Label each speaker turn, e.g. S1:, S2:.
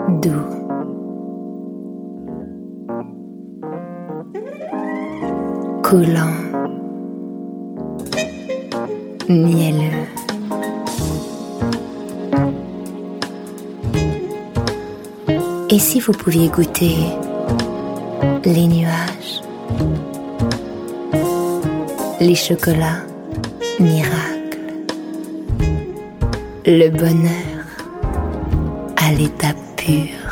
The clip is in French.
S1: doux. Coulant, mielleux. Et si vous pouviez goûter les nuages, les chocolats miracles, le bonheur à l'état pur.